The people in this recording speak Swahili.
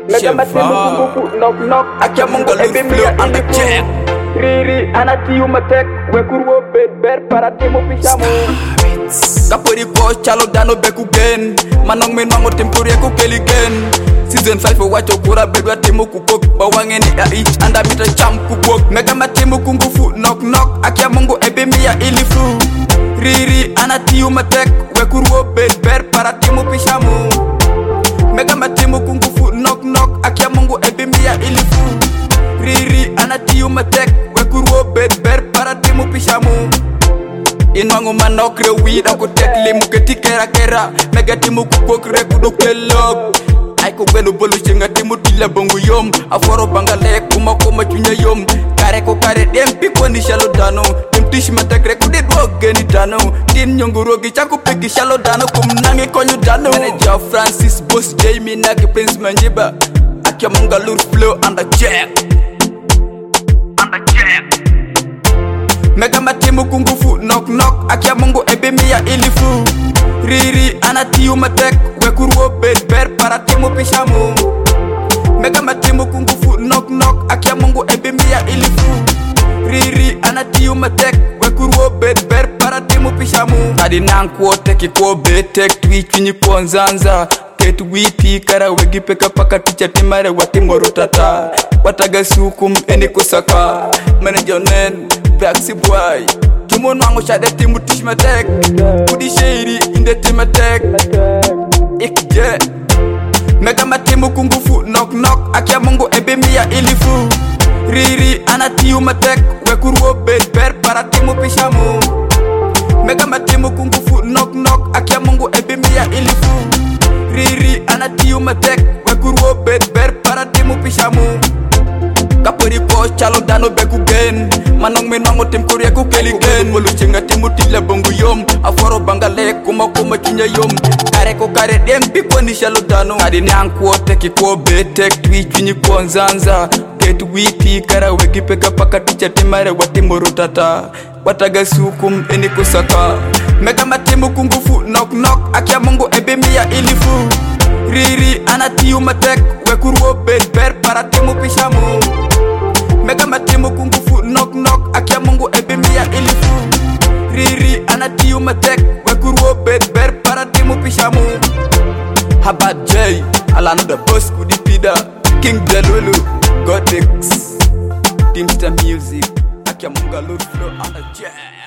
Mega matimu kungufu knock knock. Akia mungo flow on the jack. Riri anatiyu matek. Wekurwo ber para timu pishamu. Kapori ko chalo dano beku gen. Manong minwango timpuri ku keligen. Season 5 wacho kura bedwa timu kukok. Bawangeni ya each anda mita cham kukok. Mega matimu kungufu knock knock. Akia mungo ebimia ilifu. Riri anatiyu matek. Wekurwo ber para timu pishamu. Mega matimu kungufu knock knock. Akia mungu ebimia ilifu. Riri anatiyu matek. Wekurwo ber para timu pishamu. Inwangu manokre weed ako tekli muketi kera. Mega timu kukokre kudokelog. Aiko gwenu bolu chinga timu tila bongu yom. Aforo bangale kuma chunya yom. Kare ko kare dempi kwa ni shalo dano. Timtish matekre kudedwo geni dano. Tin nyongurogi chaku peki shalo dano. Kumnangi konyu dano. Manager Francis Boss Jamie Naki Prince Manjiba. Akia munga lure flow on the jack. Mega matimu kungufu knock knock. Akia mungu ebimia ilifu. Riri anatiyu matek. Wekurwo ber para timu pishamu. Mega matimu kungufu knock knock. Akia mungu ebimia ilifu. Riri anatiyu matek. Wekurwo ber para timu pishamu. Adi nankwo teki kwa betek. Twichwinyi kwa nzanza. Ketu witi kara wegi peka paka ticha timare watimo rotata. Wataga sukum eni kusaka. Manager nen Braxy boy. Tumon wango shade timu tishmatek. Kudi shady inde timatek. Ikje Mega matimu kungufu knock knock. Akia mungu ebimia ilifu. Riri anatiyu matek. Wekurwo ber para timu pishamu. Mega matimu kungufu knock knock. Akia mungu ebimia ilifu. Riri anatiyu matek. Wekurwo ber para timu pishamu. Kapori ko chalo dano beku gen. Manong minwango tim kuria ku keligen. Bolu chinga timu tila bongu yom. Aforo bangale kuma chunya yom. Kare ko kare dempi kwa ni shalo dano. Adi nyankuo teki kwa betek. Twichwinyi kwa nzanza. Ketu witi kara wegi peka paka ticha timare watimo rotata. Wataga sukum eni kusaka. Mega matimu kungufu knock knock. Akia mungu ebimia ilifu. Riri anatiyu matek. Wekurwo ber para timu pishamu. Mega matimu kungufu knock knock. Akia mungu ebimia ilifu. Riri anatiyu matek. Wekurwo ber para timu pishamu. Habat J Alano the boss kudipida. King Delulu Godix Teamster Music. Akia munga load flow on the jet.